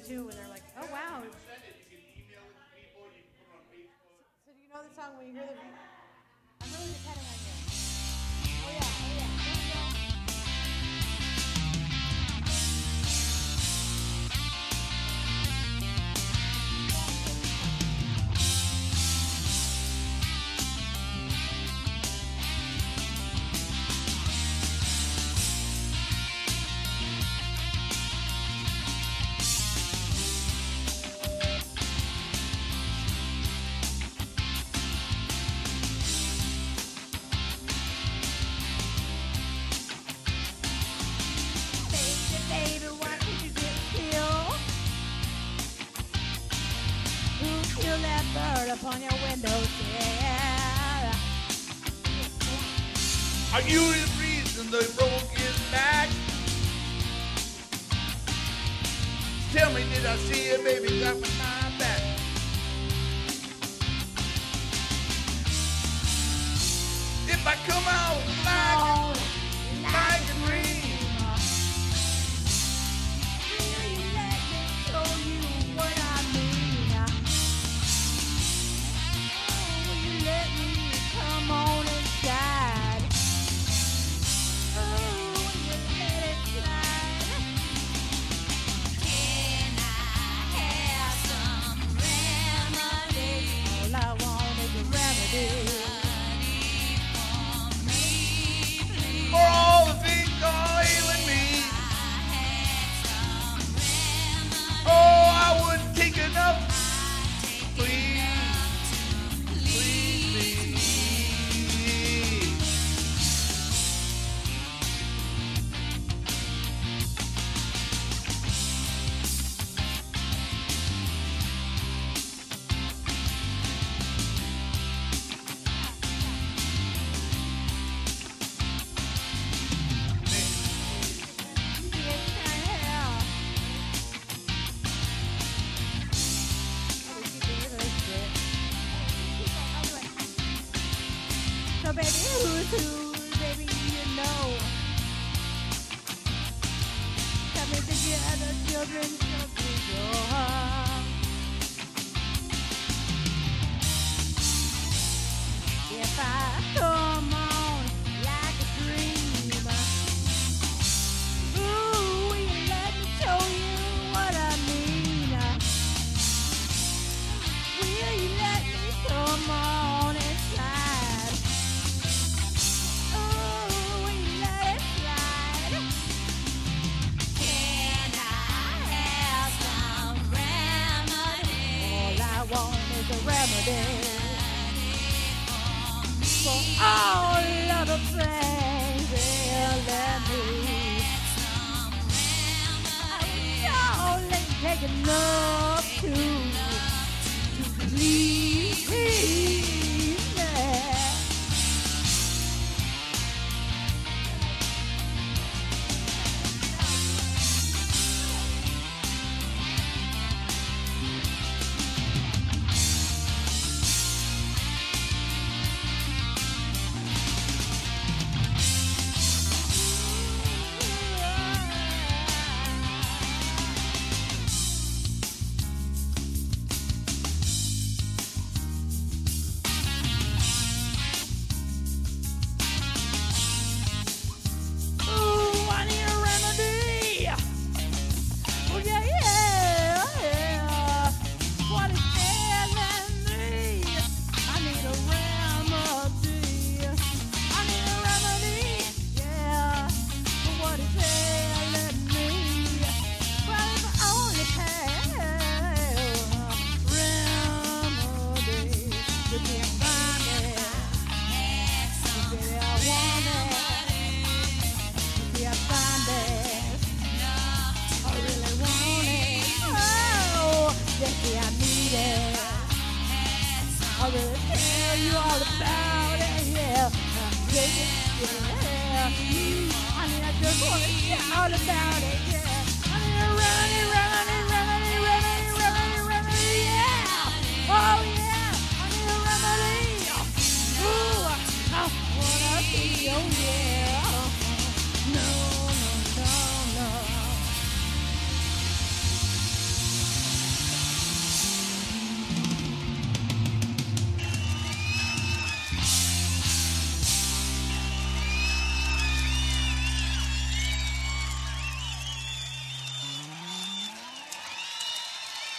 too, where they're like, oh wow. So do you know the song when you hear the? I'm really depending on you. Oh yeah, oh yeah. Here we go. Upon your windowsill. Are you the reason they broke his back? Tell me, did I see a baby drop in my back? If I come out like a dream, will you let me show you what I mean? Will you let me come on inside? Oh, will you let it slide? Can I have some remedy? All I want is a remedy. for all the things are ailing me. Oh, I wouldn't take enough. Please, please, please. So baby, who's who? Baby, you know. Coming together, children, children, if I come on like a dream, ooh, will you let me show you what I mean? Will you let me come on inside? Ooh, will you let it slide? Can I have some remedy? All I want is a remedy for all of the things they'll let me. I will only take enough to believe me. Ooh, I need a remedy. Oh yeah, yeah, yeah. What is ailing me? I need a remedy. I need a remedy, yeah. For what is ailing me? Well, if I only had remedy, you can't find it. Baby, I want it. Yeah, I find it. I really want it. Oh, yes, yeah, I need it. I really tell you all about it. Yeah, yeah, yeah. I mean, I just want to shout about it. Yeah, I need a running,